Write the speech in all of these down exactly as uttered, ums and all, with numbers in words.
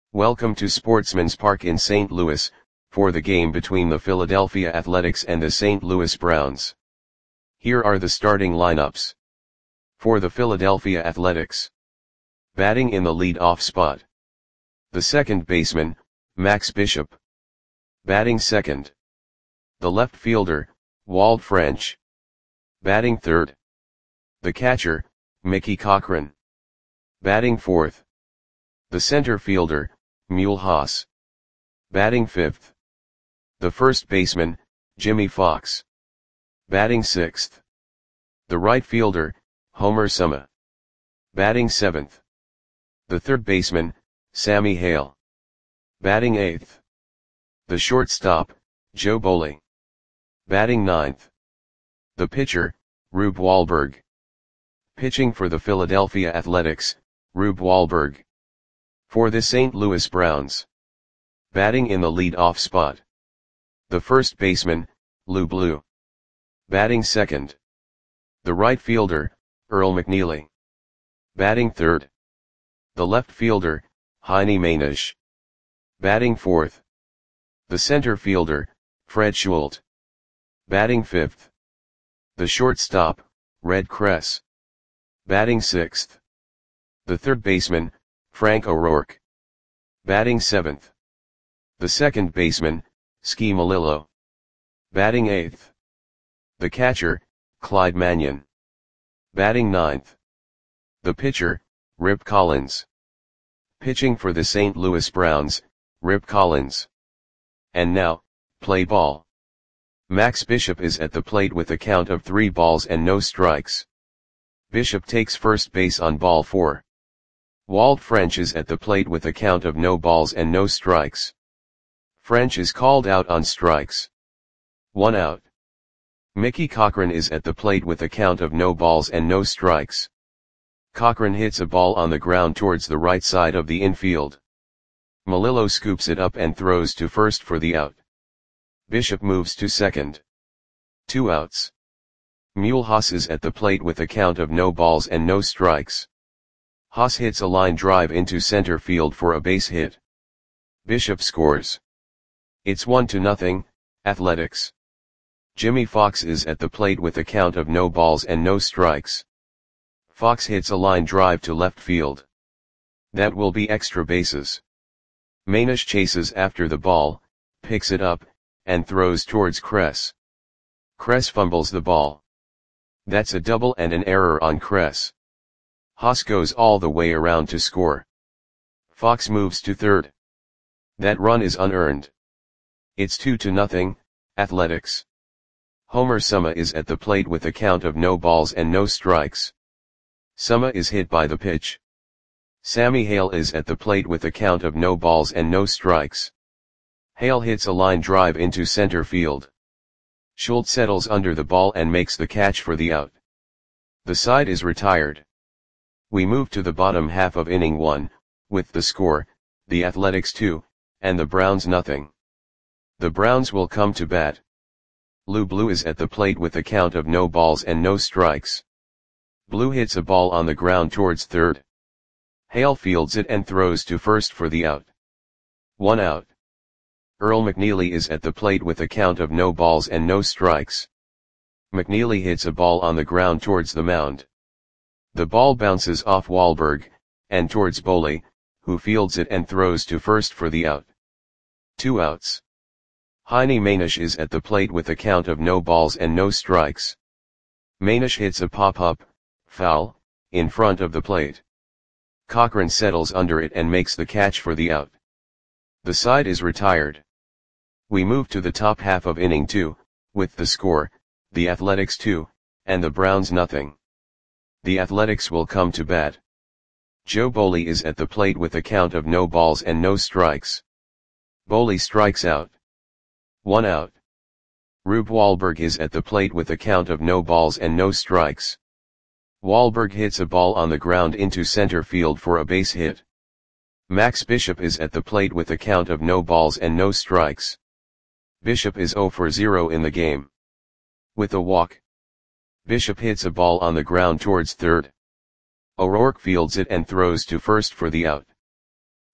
Welcome to Sportsman's Park in Saint Louis, for the game between the Philadelphia Athletics and the Saint Louis Browns. Here are the starting lineups. For the Philadelphia Athletics. Batting in the lead-off spot. The second baseman, Max Bishop. Batting second. The left fielder, Walt French. Batting third. The catcher, Mickey Cochrane. Batting fourth. The center fielder, Mule Haas. Batting fifth. The first baseman, Jimmy Fox. Batting sixth. The right fielder, Homer Suma. Batting seventh. The third baseman, Sammy Hale. Batting eighth. The shortstop, Joe Boley. Batting ninth. The pitcher, Rube Wahlberg. Pitching for the Philadelphia Athletics, Rube Wahlberg. For the Saint Louis Browns. Batting in the lead-off spot. The first baseman, Lou Blue. Batting second. The right fielder, Earl McNeely. Batting third. The left fielder, Heine Mainish. Batting fourth. The center fielder, Fred Schult. Batting fifth. The shortstop, Red Kress. Batting sixth. The third baseman, Frank O'Rourke. Batting seventh. The second baseman, Ski Malillo. Batting eighth. The catcher, Clyde Mannion. Batting ninth. The pitcher, Rip Collins. Pitching for the Saint Louis Browns, Rip Collins. And now, play ball. Max Bishop is at the plate with a count of three balls and no strikes. Bishop takes first base on ball four. Walt French is at the plate with a count of no balls and no strikes. French is called out on strikes. One out. Mickey Cochrane is at the plate with a count of no balls and no strikes. Cochrane hits a ball on the ground towards the right side of the infield. Malillo scoops it up and throws to first for the out. Bishop moves to second. Two outs. Mule Haas is at the plate with a count of no balls and no strikes. Haas hits a line drive into center field for a base hit. Bishop scores. It's one to nothing, Athletics. Jimmy Fox is at the plate with a count of no balls and no strikes. Fox hits a line drive to left field. That will be extra bases. Mainish chases after the ball, picks it up, and throws towards Kress. Kress fumbles the ball. That's a double and an error on Kress. Haas goes all the way around to score. Fox moves to third. That run is unearned. It's two to nothing, Athletics. Homer Suma is at the plate with a count of no balls and no strikes. Suma is hit by the pitch. Sammy Hale is at the plate with a count of no balls and no strikes. Hale hits a line drive into center field. Schult settles under the ball and makes the catch for the out. The side is retired. We move to the bottom half of inning one, with the score, the Athletics two, and the Browns nothing. The Browns will come to bat. Lou Blue is at the plate with a count of no balls and no strikes. Blue hits a ball on the ground towards third. Hale fields it and throws to first for the out. One out. Earl McNeely is at the plate with a count of no balls and no strikes. McNeely hits a ball on the ground towards the mound. The ball bounces off Wahlberg, and towards Boley, who fields it and throws to first for the out. Two outs. Heine Mainish is at the plate with a count of no balls and no strikes. Mainish hits a pop-up, foul, in front of the plate. Cochrane settles under it and makes the catch for the out. The side is retired. We move to the top half of inning two, with the score, the Athletics two, and the Browns nothing. The Athletics will come to bat. Joe Boley is at the plate with a count of no balls and no strikes. Boley strikes out. One out. Rube Wahlberg is at the plate with a count of no balls and no strikes. Wahlberg hits a ball on the ground into center field for a base hit. Max Bishop is at the plate with a count of no balls and no strikes. Bishop is zero for zero in the game. With a walk. Bishop hits a ball on the ground towards third. O'Rourke fields it and throws to first for the out.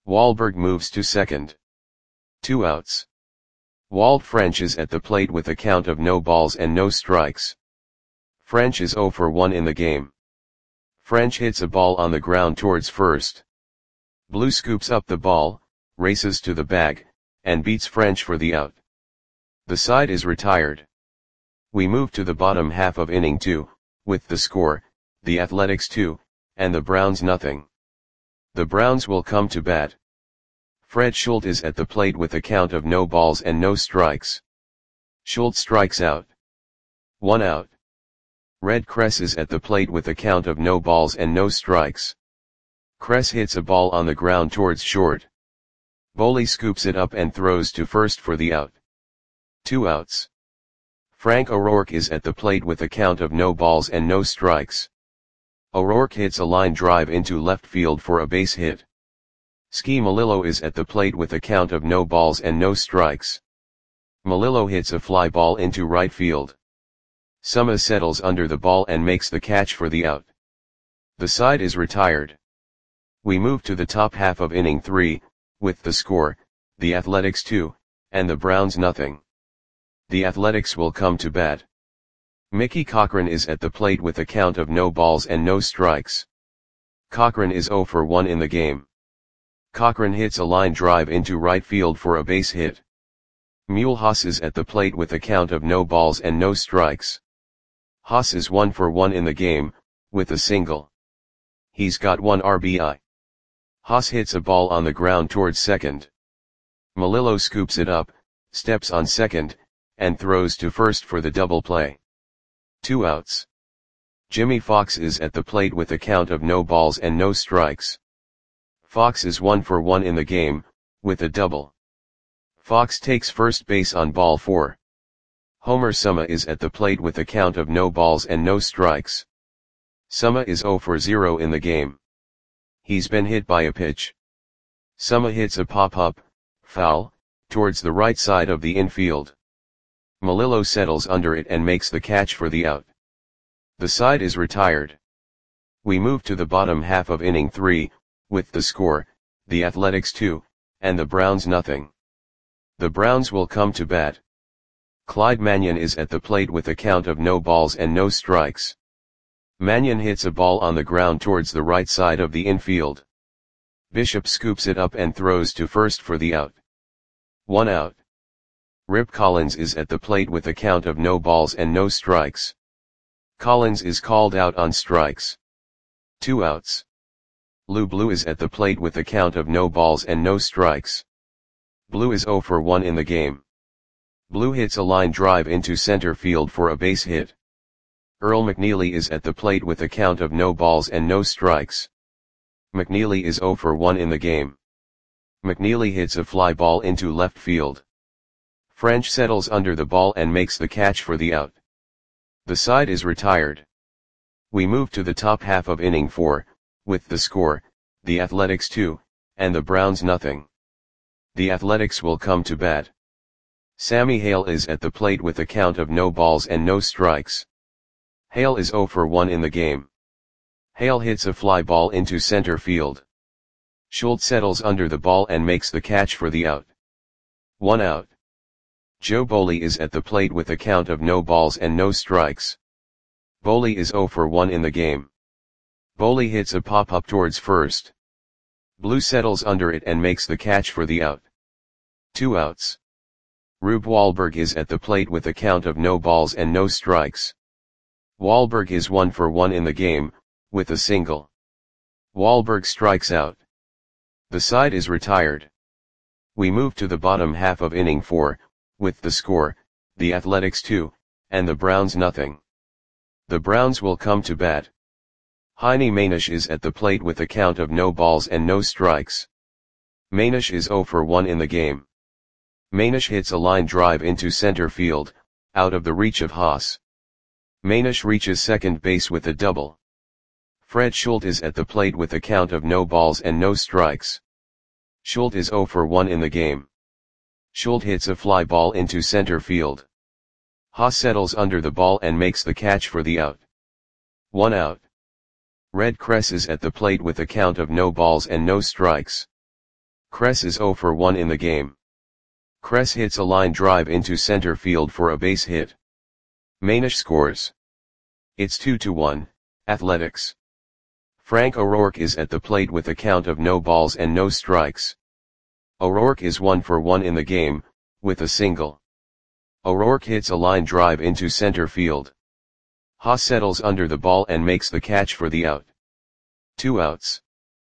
Wahlberg moves to second. Two outs. Walt French is at the plate with a count of no balls and no strikes. French is oh for one in the game. French hits a ball on the ground towards first. Blue scoops up the ball, races to the bag, and beats French for the out. The side is retired. We move to the bottom half of inning two, with the score, the Athletics two, and the Browns nothing. The Browns will come to bat. Fred Schultz is at the plate with a count of no balls and no strikes. Schultz strikes out. One out. Red Kress is at the plate with a count of no balls and no strikes. Kress hits a ball on the ground towards short. Boley scoops it up and throws to first for the out. Two outs. Frank O'Rourke is at the plate with a count of no balls and no strikes. O'Rourke hits a line drive into left field for a base hit. Ski Melillo is at the plate with a count of no balls and no strikes. Melillo hits a fly ball into right field. Suma settles under the ball and makes the catch for the out. The side is retired. We move to the top half of inning three, with the score, the Athletics two, and the Browns nothing. The Athletics will come to bat. Mickey Cochran is at the plate with a count of no balls and no strikes. Cochran is oh for one in the game. Cochran hits a line drive into right field for a base hit. Mule Haas is at the plate with a count of no balls and no strikes. Haas is one for one in the game, with a single. He's got one R B I. Haas hits a ball on the ground towards second. Melillo scoops it up, steps on second, and throws to first for the double play. Two outs. Jimmy Fox is at the plate with a count of no balls and no strikes. Fox is one for one in the game, with a double. Fox takes first base on ball four. Homer Suma is at the plate with a count of no balls and no strikes. Suma is oh for zero in the game. He's been hit by a pitch. Suma hits a pop-up, foul, towards the right side of the infield. Melillo settles under it and makes the catch for the out. The side is retired. We move to the bottom half of inning three, with the score, the Athletics two, and the Browns nothing. The Browns will come to bat. Clyde Mannion is at the plate with a count of no balls and no strikes. Mannion hits a ball on the ground towards the right side of the infield. Bishop scoops it up and throws to first for the out. One out. Rip Collins is at the plate with a count of no balls and no strikes. Collins is called out on strikes. Two outs. Lou Blue is at the plate with a count of no balls and no strikes. Blue is oh for one in the game. Blue hits a line drive into center field for a base hit. Earl McNeely is at the plate with a count of no balls and no strikes. McNeely is oh for one in the game. McNeely hits a fly ball into left field. French settles under the ball and makes the catch for the out. The side is retired. We move to the top half of inning four, with the score, the Athletics two, and the Browns nothing. The Athletics will come to bat. Sammy Hale is at the plate with a count of no balls and no strikes. Hale is oh for one in the game. Hale hits a fly ball into center field. Schultz settles under the ball and makes the catch for the out. One out. Joe Boley is at the plate with a count of no balls and no strikes. Boley is oh for one in the game. Boley hits a pop-up towards first. Blue settles under it and makes the catch for the out. Two outs. Rube Wahlberg is at the plate with a count of no balls and no strikes. Wahlberg is one for one in the game, with a single. Wahlberg strikes out. The side is retired. We move to the bottom half of inning four, with the score, the Athletics two, and the Browns nothing. The Browns will come to bat. Heine Manish is at the plate with a count of no balls and no strikes. Manish is oh for one in the game. Manish hits a line drive into center field, out of the reach of Haas. Manish reaches second base with a double. Fred Schultz is at the plate with a count of no balls and no strikes. Schultz is oh for one in the game. Schultz hits a fly ball into center field. Haas settles under the ball and makes the catch for the out. One out. Red Kress is at the plate with a count of no balls and no strikes. Kress is zero for one in the game. Kress hits a line drive into center field for a base hit. Manish scores. It's two to one, Athletics. Frank O'Rourke is at the plate with a count of no balls and no strikes. O'Rourke is one for one in the game, with a single. O'Rourke hits a line drive into center field. Haas settles under the ball and makes the catch for the out. Two outs.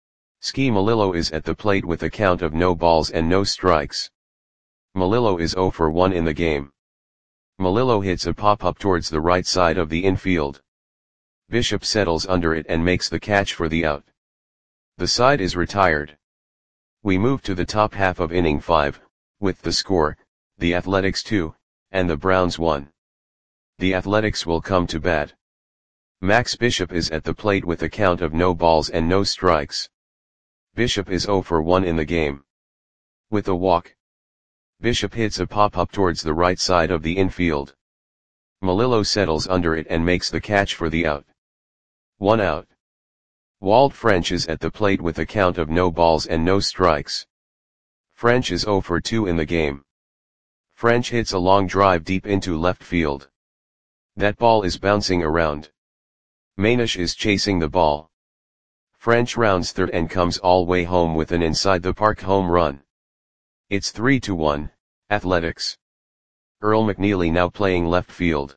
Ski Melillo is at the plate with a count of no balls and no strikes. Melillo is zero for one in the game. Melillo hits a pop-up towards the right side of the infield. Bishop settles under it and makes the catch for the out. The side is retired. We move to the top half of inning five, with the score, the Athletics two, and the Browns one. The Athletics will come to bat. Max Bishop is at the plate with a count of no balls and no strikes. Bishop is zero for one in the game. With a walk, Bishop hits a pop-up towards the right side of the infield. Melillo settles under it and makes the catch for the out. One out. Walt French is at the plate with a count of no balls and no strikes. French is zero for two in the game. French hits a long drive deep into left field. That ball is bouncing around. Manish is chasing the ball. French rounds third and comes all way home with an inside-the-park home run. It's three to one, Athletics. Earl McNeely now playing left field.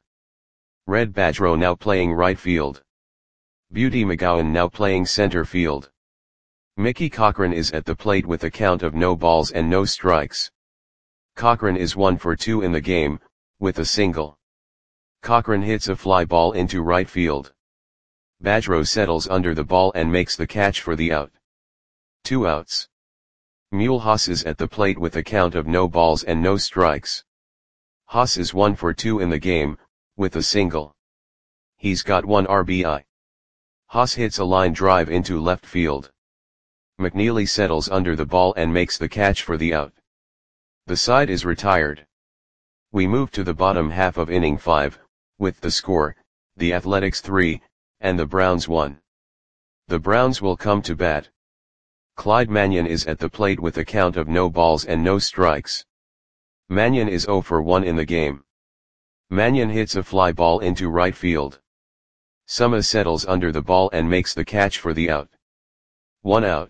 Red Badgerow now playing right field. Beauty McGowan now playing center field. Mickey Cochran is at the plate with a count of no balls and no strikes. Cochran is one for two in the game, with a single. Cochran hits a fly ball into right field. Badgerow settles under the ball and makes the catch for the out. Two outs. Mule Haas is at the plate with a count of no balls and no strikes. Haas is one for two in the game, with a single. He's got one R B I. Haas hits a line drive into left field. McNeely settles under the ball and makes the catch for the out. The side is retired. We move to the bottom half of inning five, with the score, the Athletics three, and the Browns one. The Browns will come to bat. Clyde Mannion is at the plate with a count of no balls and no strikes. Mannion is zero for one in the game. Mannion hits a fly ball into right field. Summa settles under the ball and makes the catch for the out. One out.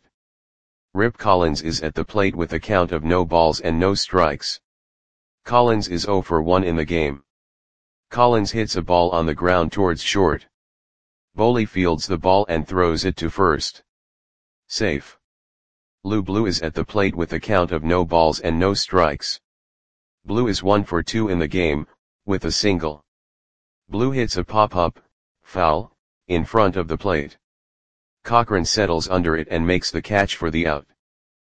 Rip Collins is at the plate with a count of no balls and no strikes. Collins is zero for one in the game. Collins hits a ball on the ground towards short. Boley fields the ball and throws it to first. Safe. Lou Blue is at the plate with a count of no balls and no strikes. Blue is one for two in the game, with a single. Blue hits a pop-up, foul, in front of the plate. Cochran settles under it and makes the catch for the out.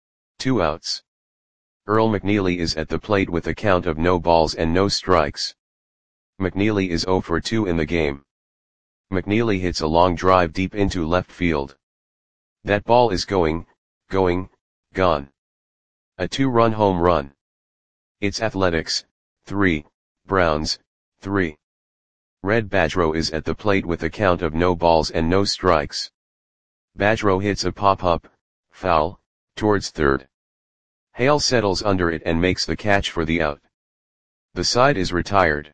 Two outs. Earl McNeely is at the plate with a count of no balls and no strikes. McNeely is zero for two in the game. McNeely hits a long drive deep into left field. That ball is going, going, gone. A two-run home run. It's Athletics, three, Browns, three. Red Badgerow is at the plate with a count of no balls and no strikes. Badgerow hits a pop-up, foul, towards third. Hale settles under it and makes the catch for the out. The side is retired.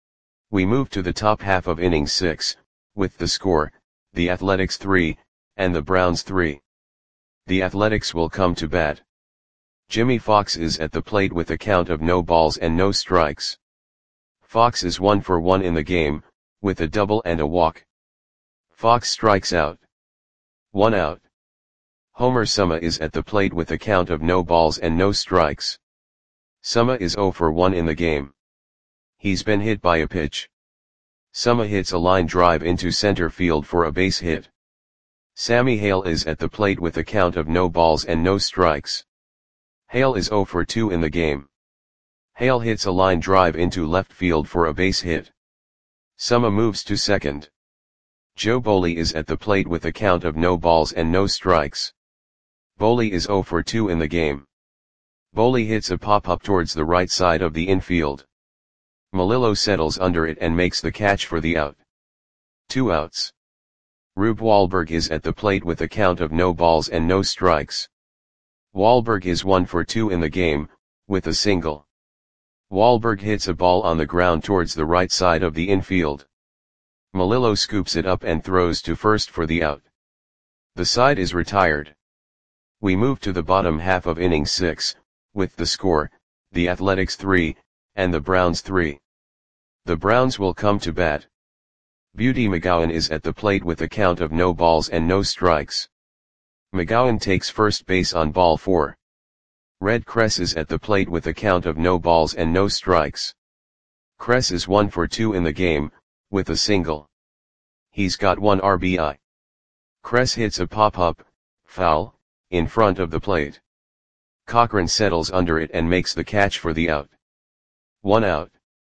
We move to the top half of inning six, with the score, the Athletics three, and the Browns three. The Athletics will come to bat. Jimmy Fox is at the plate with a count of no balls and no strikes. Fox is one for one in the game, with a double and a walk. Fox strikes out. One out. Homer Summa is at the plate with a count of no balls and no strikes. Summa is zero for one in the game. He's been hit by a pitch. Summa hits a line drive into center field for a base hit. Sammy Hale is at the plate with a count of no balls and no strikes. Hale is zero for two in the game. Hale hits a line drive into left field for a base hit. Summa moves to second. Joe Boley is at the plate with a count of no balls and no strikes. Boley is zero for two in the game. Boley hits a pop-up towards the right side of the infield. Melillo settles under it and makes the catch for the out. Two outs. Rube Wahlberg is at the plate with a count of no balls and no strikes. Wahlberg is one for two in the game, with a single. Wahlberg hits a ball on the ground towards the right side of the infield. Melillo scoops it up and throws to first for the out. The side is retired. We move to the bottom half of inning six, with the score, the Athletics three, and the Browns three. The Browns will come to bat. Beauty McGowan is at the plate with a count of no balls and no strikes. McGowan takes first base on ball four. Red Kress is at the plate with a count of no balls and no strikes. Kress is one for two in the game, with a single. He's got one R B I. Kress hits a pop-up, foul, in front of the plate. Cochran settles under it and makes the catch for the out. One out.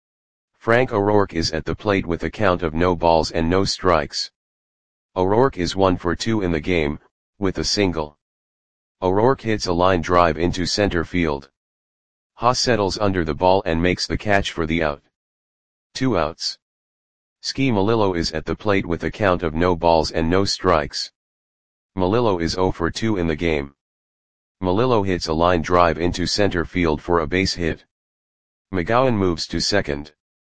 Frank O'Rourke is at the plate with a count of no balls and no strikes. O'Rourke is one for two in the game, with a single. O'Rourke hits a line drive into center field. Haas settles under the ball and makes the catch for the out. Two outs. Ski Melillo is at the plate with a count of no balls and no strikes. Melillo is zero for two in the game. Melillo hits a line drive into center field for a base hit. McGowan moves to second.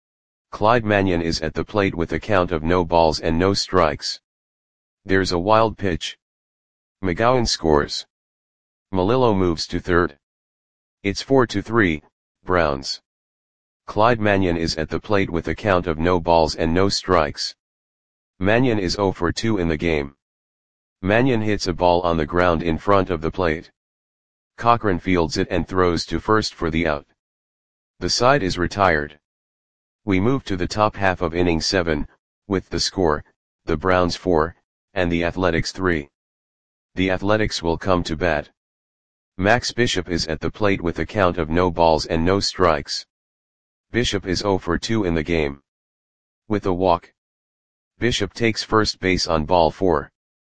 Clyde Mannion is at the plate with a count of no balls and no strikes. There's a wild pitch. McGowan scores. Melillo moves to third. It's four to three, Browns. Clyde Mannion is at the plate with a count of no balls and no strikes. Mannion is zero for two in the game. Mannion hits a ball on the ground in front of the plate. Cochran fields it and throws to first for the out. The side is retired. We move to the top half of inning seven, with the score, the Browns four, and the Athletics three. The Athletics will come to bat. Max Bishop is at the plate with a count of no balls and no strikes. Bishop is zero for two in the game. With a walk. Bishop takes first base on ball four.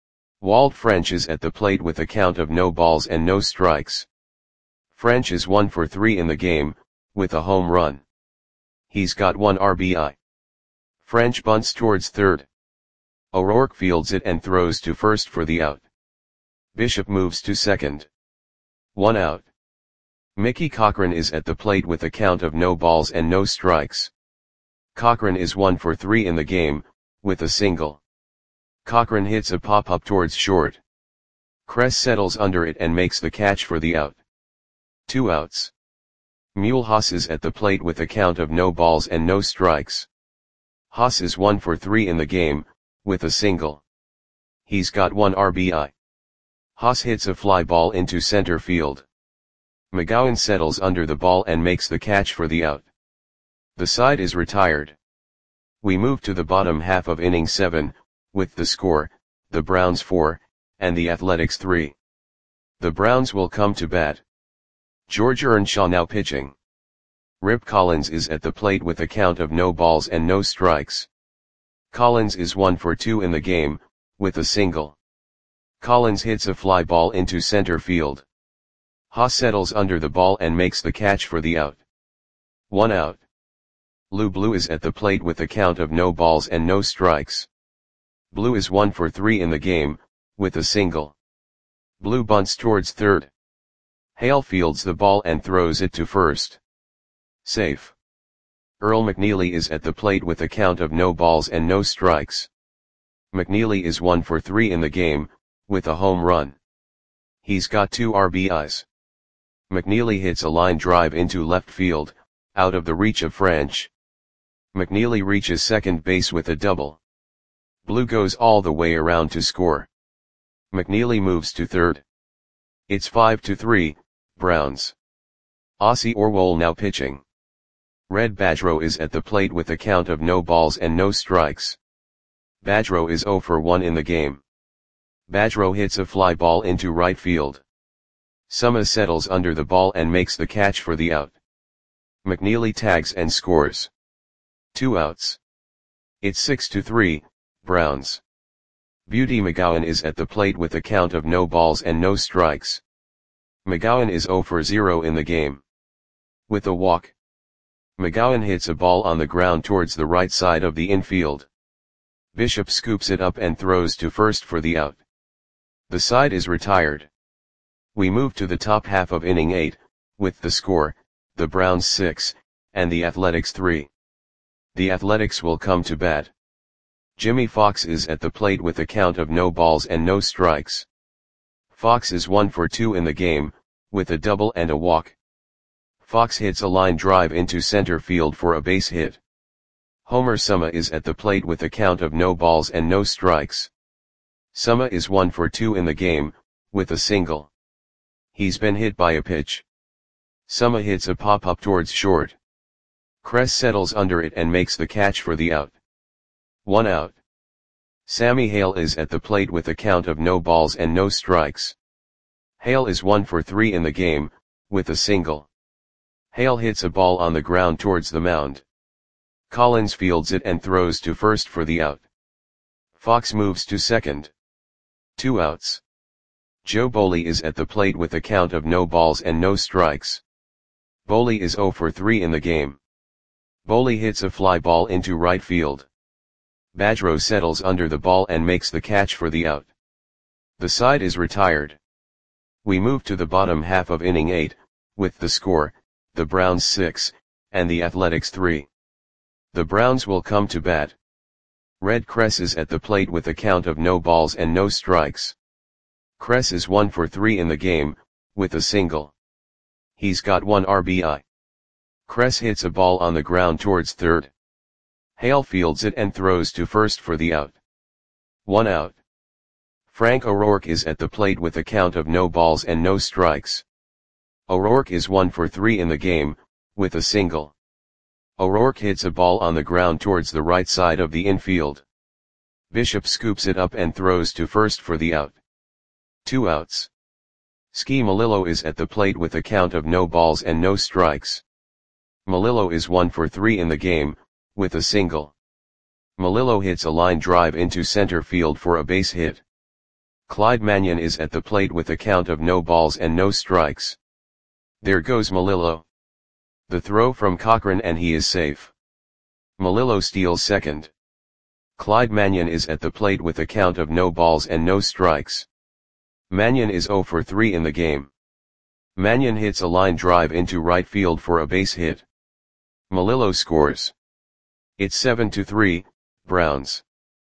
Walt French is at the plate with a count of no balls and no strikes. French is one for three in the game, with a home run. He's got one R B I. French bunts towards third. O'Rourke fields it and throws to first for the out. Bishop moves to second. One out. Mickey Cochran is at the plate with a count of no balls and no strikes. Cochran is one for three in the game, with a single. Cochran hits a pop-up towards short. Kress settles under it and makes the catch for the out. Two outs. Mule Haas is at the plate with a count of no balls and no strikes. Haas is one for three in the game, with a single. He's got one R B I. Haas hits a fly ball into center field. McGowan settles under the ball and makes the catch for the out. The side is retired. We move to the bottom half of inning seven, with the score, the Browns four, and the Athletics three. The Browns will come to bat. George Earnshaw now pitching. Rip Collins is at the plate with a count of no balls and no strikes. Collins is one for two in the game, with a single. Collins hits a fly ball into center field. Haas settles under the ball and makes the catch for the out. One out. Lou Blue is at the plate with a count of no balls and no strikes. Blue is one for three in the game, with a single. Blue bunts towards third. Hale fields the ball and throws it to first. Safe. Earl McNeely is at the plate with a count of no balls and no strikes. McNeely is one for three in the game, with a home run. He's got two R B Is. McNeely hits a line drive into left field, out of the reach of French. McNeely reaches second base with a double. Blue goes all the way around to score. McNeely moves to third. It's five to three, Browns. Ossie Orwell now pitching. Red Badgerow is at the plate with a count of no balls and no strikes. Badgerow is zero for one in the game. Badgerow hits a fly ball into right field. Summa settles under the ball and makes the catch for the out. McNeely tags and scores. Two outs. It's six to three, Browns. Beauty McGowan is at the plate with a count of no balls and no strikes. McGowan is zero for zero in the game. With a walk. McGowan hits a ball on the ground towards the right side of the infield. Bishop scoops it up and throws to first for the out. The side is retired. We move to the top half of inning eight, with the score, the Browns six, and the Athletics three. The Athletics will come to bat. Jimmy Fox is at the plate with a count of no balls and no strikes. Fox is one for two in the game, with a double and a walk. Fox hits a line drive into center field for a base hit. Homer Suma is at the plate with a count of no balls and no strikes. Suma is one for two in the game, with a single. He's been hit by a pitch. Suma hits a pop-up towards short. Kress settles under it and makes the catch for the out. One out. Sammy Hale is at the plate with a count of no balls and no strikes. Hale is one for three in the game, with a single. Hale hits a ball on the ground towards the mound. Collins fields it and throws to first for the out. Fox moves to second. Two outs. Joe Boley is at the plate with a count of no balls and no strikes. Boley is zero for three in the game. Boley hits a fly ball into right field. Badgerow settles under the ball and makes the catch for the out. The side is retired. We move to the bottom half of inning eight, with the score, the Browns six, and the Athletics three. The Browns will come to bat. Red Kress is at the plate with a count of no balls and no strikes. Kress is one for three in the game, with a single. He's got one R B I. Kress hits a ball on the ground towards third. Hale fields it and throws to first for the out. One out. Frank O'Rourke is at the plate with a count of no balls and no strikes. O'Rourke is one for three in the game, with a single. O'Rourke hits a ball on the ground towards the right side of the infield. Bishop scoops it up and throws to first for the out. Two outs. Ski Melillo is at the plate with a count of no balls and no strikes. Melillo is one for three in the game, with a single. Melillo hits a line drive into center field for a base hit. Clyde Mannion is at the plate with a count of no balls and no strikes. There goes Melillo. The throw from Cochran and he is safe. Melillo steals second. Clyde Mannion is at the plate with a count of no balls and no strikes. Mannion is zero for three in the game. Mannion hits a line drive into right field for a base hit. Melillo scores. It's seven to three, Browns.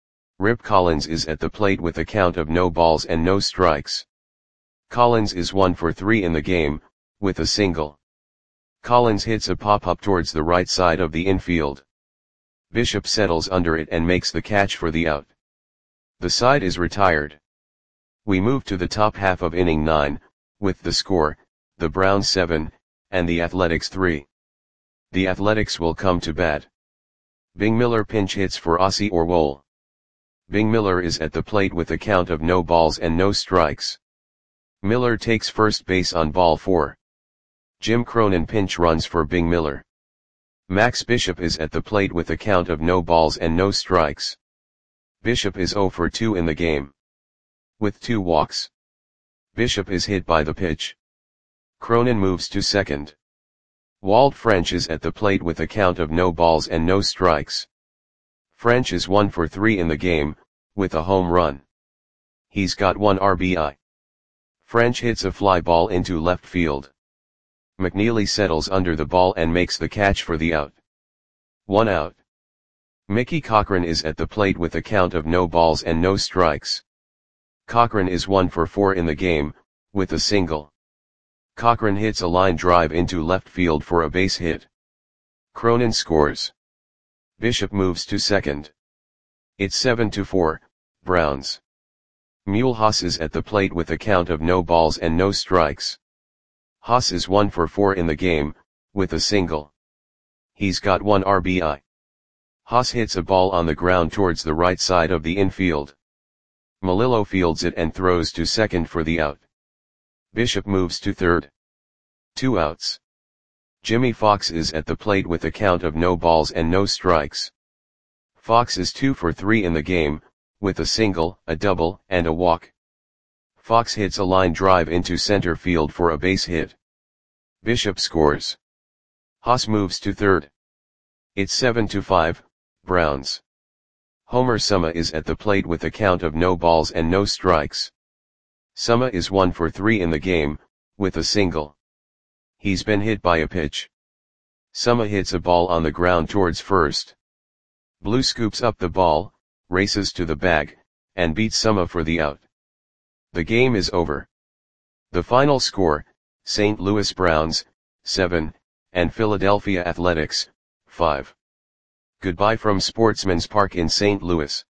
Rip Collins is at the plate with a count of no balls and no strikes. Collins is one for three in the game, with a single. Collins hits a pop-up towards the right side of the infield. Bishop settles under it and makes the catch for the out. The side is retired. We move to the top half of inning nine, with the score, the Browns seven, and the Athletics three. The Athletics will come to bat. Bing Miller pinch hits for Ossie Orwell. Bing Miller is at the plate with a count of no balls and no strikes. Miller takes first base on ball four. Jim Cronin pinch runs for Bing Miller. Max Bishop is at the plate with a count of no balls and no strikes. Bishop is zero for two in the game. With two walks. Bishop is hit by the pitch. Cronin moves to second. Walt French is at the plate with a count of no balls and no strikes. French is one for three in the game, with a home run. He's got one R B I. French hits a fly ball into left field. McNeely settles under the ball and makes the catch for the out. One out. Mickey Cochran is at the plate with a count of no balls and no strikes. Cochran is one for four in the game, with a single. Cochran hits a line drive into left field for a base hit. Cronin scores. Bishop moves to second. It's seven to four, Browns. Mule Haas is at the plate with a count of no balls and no strikes. Haas is one for four in the game, with a single. He's got one R B I. Haas hits a ball on the ground towards the right side of the infield. Melillo fields it and throws to second for the out. Bishop moves to third. Two outs. Jimmy Fox is at the plate with a count of no balls and no strikes. Fox is two for three in the game, with a single, a double, and a walk. Fox hits a line drive into center field for a base hit. Bishop scores. Haas moves to third. It's seven to five, Browns. Homer Suma is at the plate with a count of no balls and no strikes. Summa is one for three in the game, with a single. He's been hit by a pitch. Summa hits a ball on the ground towards first. Blue scoops up the ball, races to the bag, and beats Summa for the out. The game is over. The final score, Saint Louis Browns, seven, and Philadelphia Athletics, five. Goodbye from Sportsman's Park in Saint Louis.